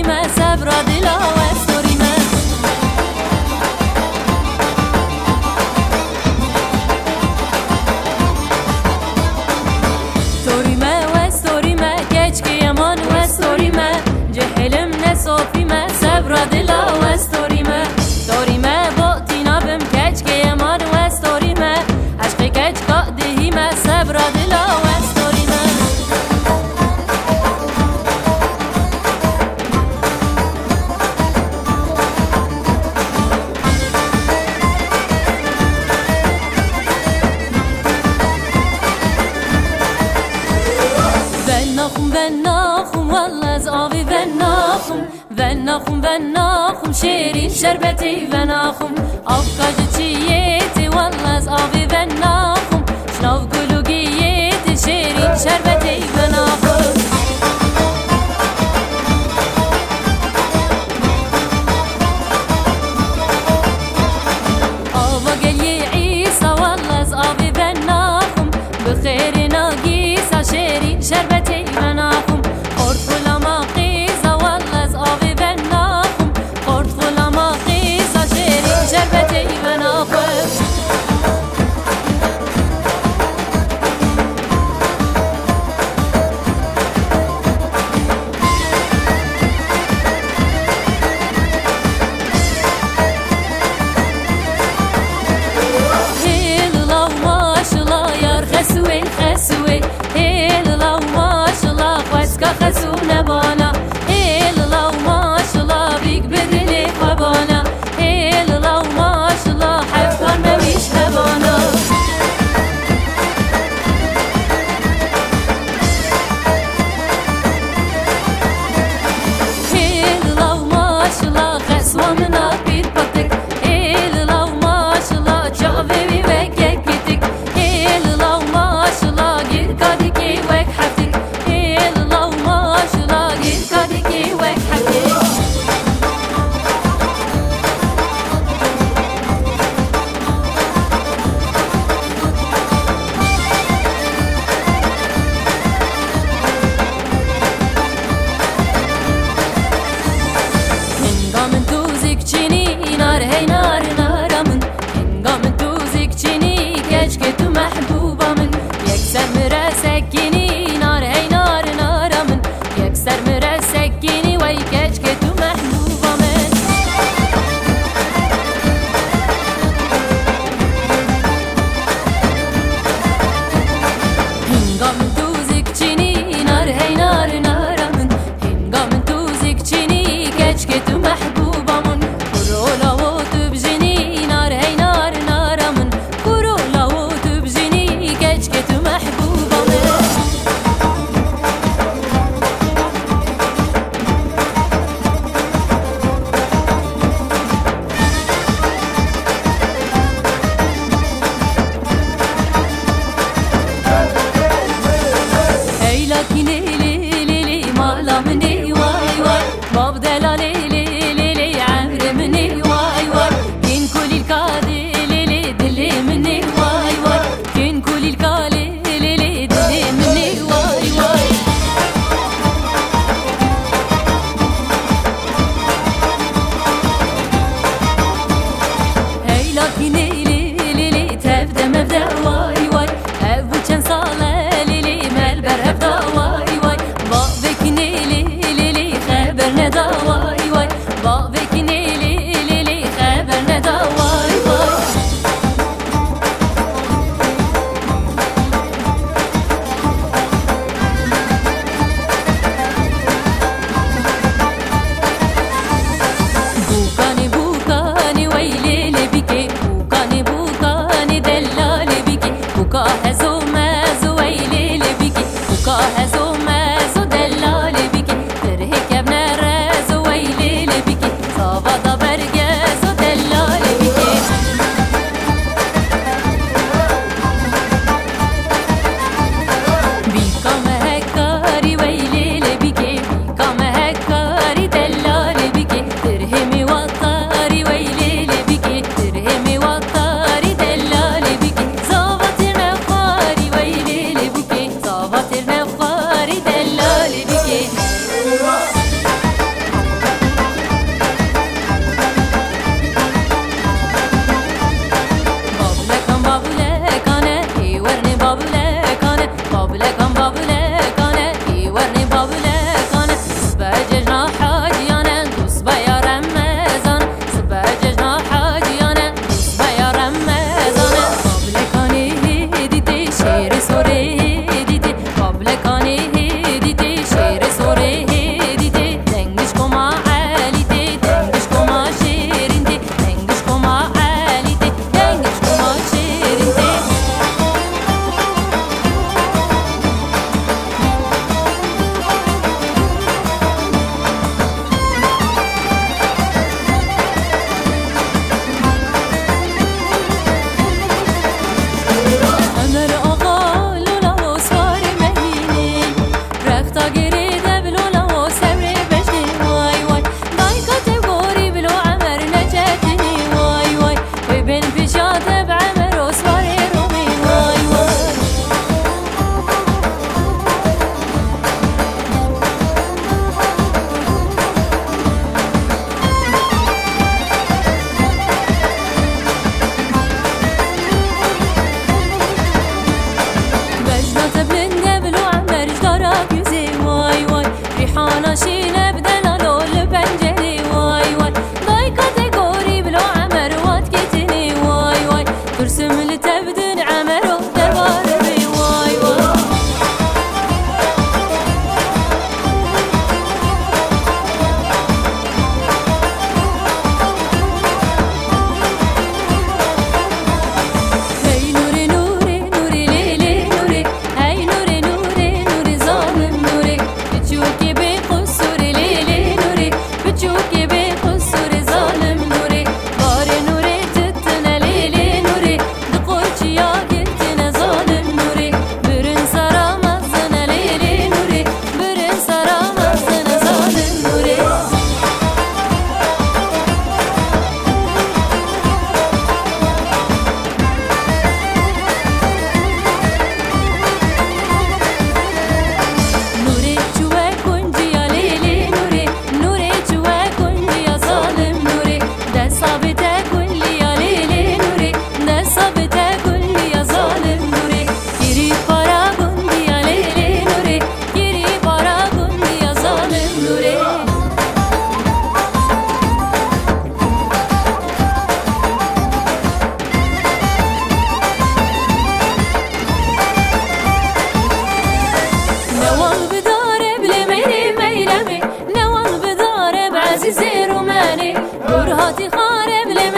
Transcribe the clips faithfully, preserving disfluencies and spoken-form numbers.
ما صبر دلا وستوری ما ستوری ما وستوری ما کچ که یمان وستوری ما جهلم نصافی ما صبر دلا وستوری ما ستوری ما باتی نبم کچ که یمان وستوری ما عشق کچ قادهی ما صبر دلا وستوری ما ناخم و ناخم والله از آبی و ناخم و ناخم و ناخم شیرین شربتی و ناخم آفکاج چیتی والله از آبی و ناخم شناو گلوگیتی شیرین شربتی و ناخم آوا گلی عیسی والله از آبی و ناخم بخیر ناگیسا شیرین شربتی و ناخم خورد فلما قیزا والله از آبی و ناخم خورد فلما قیزا شیرین شربتی و ناخم خسونه بانا هیل الله ماشالله بیگ بدلی خوابانا هیل الله ماشالله حفظان نمیش هبانا هیل الله ماشالله خسوامنا بیر پاتک هیل الله ماشالله جاوی بی وک یک گیتک هیل الله ماشالله گیر کادی کی وک حفتک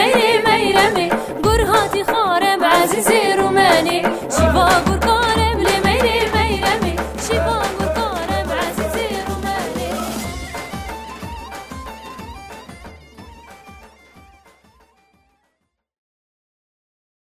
ميري ميرمي قرهاتي خارم عزيزي روماني